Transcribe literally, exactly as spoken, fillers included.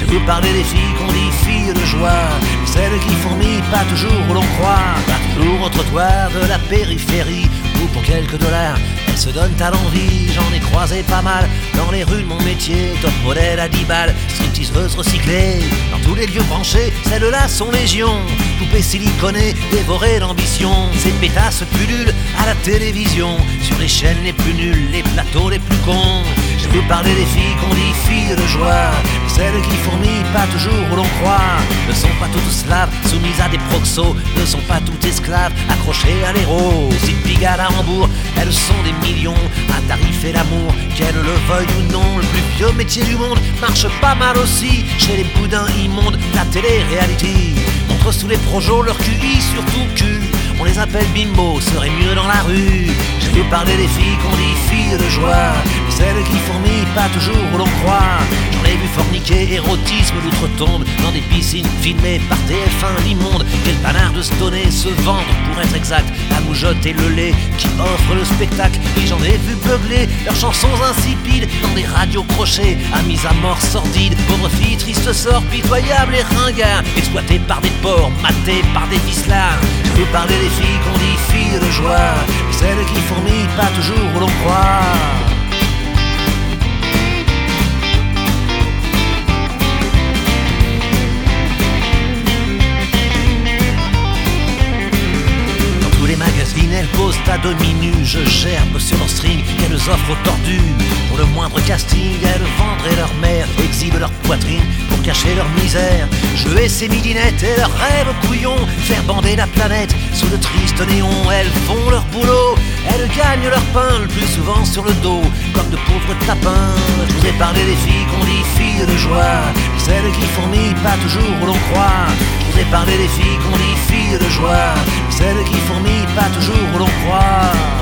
vous parler des filles qu'on dit filles de joie, celles qui fourmillent pas toujours où l'on croit, pas toujours au trottoir de la périphérie, où pour quelques dollars elles se donnent à l'envie. J'en ai croisé pas mal dans les rues de mon métier, top modèle à dix balles, stripteaseuses recyclées. Dans tous les lieux branchés, celles-là sont légion, poupées siliconées, dévorées d'ambition. Ces pétasses pullulent à la télévision, sur les chaînes les plus nulles, les plateaux les plus cons. Je vais vous parler des filles qu'on dit filles de joie, celles qui fourmillent pas toujours où l'on croit, ne sont pas toutes slaves, soumises à des proxos, ne sont pas toutes esclaves, accrochées à l'héros. Si Pigalle à Hambourg, elles sont des millions à tarifer l'amour, qu'elles le veuillent ou non. Le plus vieux métier du monde marche pas mal aussi, chez les boudins immondes, la télé-réalité montre sous les projos leur Q I, surtout cul. On les appelle bimbo, serait mieux dans la rue. Je vais vous parler des filles qu'on dit filles de joie, celles qui fourmillent pas toujours où l'on croit. J'en ai vu forniquer, érotisme d'outre-tombe, dans des piscines filmées par T F un, l'immonde. Quel panard de stonner, se vendre pour être exact, la moujotte et le lait qui offrent le spectacle. Et j'en ai vu beugler leurs chansons insipides dans des radios crochets, à mise à mort sordide. Pauvres filles, triste sort, pitoyable et ringard, exploitées par des porcs, matées par des ficelards. Je veux parler des filles qu'on dit filles de joie, celles qui fourmillent pas toujours où l'on croit. Les magazines, elles posent à demi-nu, je gerbe sur leur string qu'elles offrent aux tordus. Pour le moindre casting, elles vendraient leur mère, exhibent leur poitrine pour cacher leur misère. Je hais ces midinettes et leurs rêves couillons, faire bander la planète sous de tristes néons. Elles font leur boulot, elles gagnent leur pain, le plus souvent sur le dos, comme de pauvres tapins. Je vous ai parlé des filles qu'on dit filles de joie, celles qui fourmillent pas toujours où l'on croit. Je vous ai parlé des filles qu'on dit filles de joie, celles qui fourmillent pas toujours où l'on croit.